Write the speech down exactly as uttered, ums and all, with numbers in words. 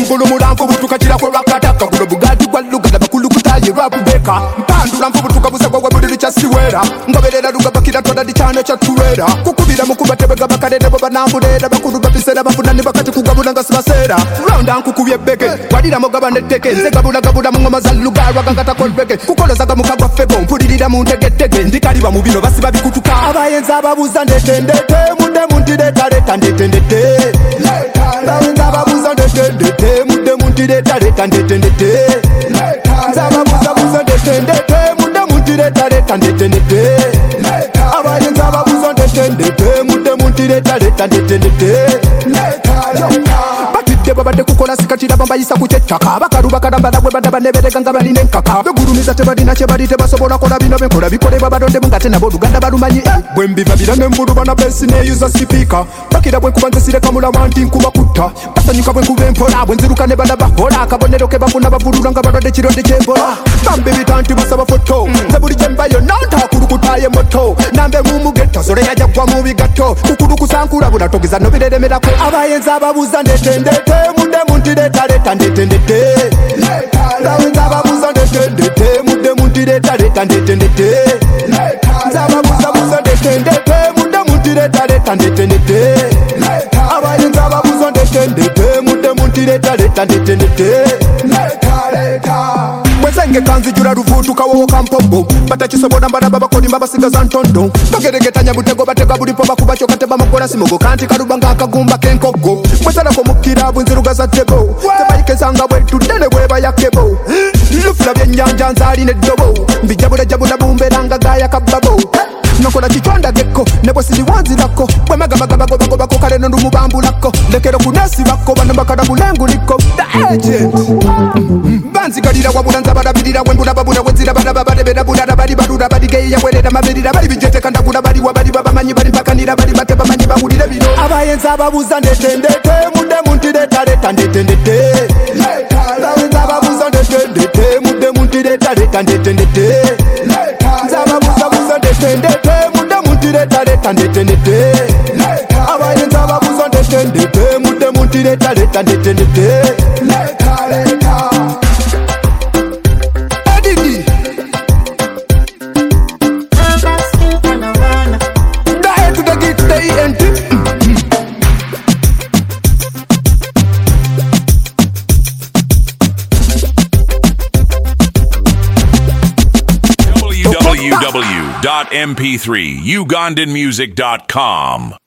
Mvulu mulamfu butuka chila kwa rakataka Kulo bugati kwa luga na bakulu kutaye rapu beka Mpandula mfu butuka busa kwa wabudili cha siwera Ngabelera luga bakila toda di chane cha tuwera Kukubila mukubate bega bakade nebo banambulera Bakulu bapisera bafunani bakati kugabula nga sibasera Round down kukubye beke Wadira mogaba neteke Nze gabula gabula mungoma za luga Ragangata kolbeke Kukoloza gamuka kwa febo Mpulirira muntege tege Ndikaliwa mubino basi babikutuka Abayenza babuza ndete ndete Munde muntide tareta ndete ndete Abayenza babuza ndete ndete Munde muntide tareta ndete ndete Zababuza buza ndete ndete Munde muntide tareta ndete ndete Abayenza babuza ndete ndete Munde muntide tareta ndete ndete Batide babade kukola sikatira bambayisa kuchechaka Bakaru bakaramba nabwe badaba nebereka nga baline nkaka Begurumiza tebadina chebadi tebasobola kola bino benkola bikole babadonde mungate nabo Luganda balumanyi Bwembi babira nembudu bana besi neyuza sipika Bakira bwe kubanze sireka mulawanti nkubakuta Basanyuka bwe kubempola bwenziruka ne bana bahola Akabonero ke bafuna bavulula nga balode kironde kyembola Bambi bitanti basaba foto Zabuli jembayo nanta kurukutaye moto Nambe mumugeto zore yajja kwa mubi gato Kukuru kusankura bunatogiza no bireremerako Abayenza ababuza ndete ndete Munde muntide tareta ndete ndete Abayenza ababuza ndete ndete Munde muntide tareta ndete ndete Zababuza buza ndete ndete Munde muntide tareta ndete ndete Abayenza ababuza ndete ndete Munde muntide tareta ndete ndete Mwezenge kanzi jura ruvutu kawo kampombo Batachisoboda mbaraba bakoni mbabasiga za ntondo Bageregetanya butego batega bulipo bakubacho kateba makola simogo Kanti karubanga akagumba kenkogo Mwezala ko mukira bwinziruga za tego Tebayike zanga bwetu dene weba ya kebo Lufula byenyanja nzali ne dobo Mbijabula jabula bumberanga gaya kababo Nokola chichonda geko nebo sili wanzi lako Bwemaga maga bago bago bako kare nundu mubambu lako Lekero kunesi bako banambakada bulengu liko The agent Banzi gadira wabula nzabada bidira wembula babula wenzira bada babade beda budada badi badura badi geya wereda mabedira badi bijete kanda kuda badi wabadi babamanyi badi pakanira badi bate bamanyi bahulire bino Abayenza ababuza ndete ndete Munde muntide tareta ndete ndete Abayenza ababuza ndete ndete Munde muntide tareta ndete ndete Zababuza buza ndete ndete Munde muntide tareta ndete ndete Abayenza ababuza ndete ndete Munde muntide tareta ndete ndete w w w dot m p three ugandan music dot com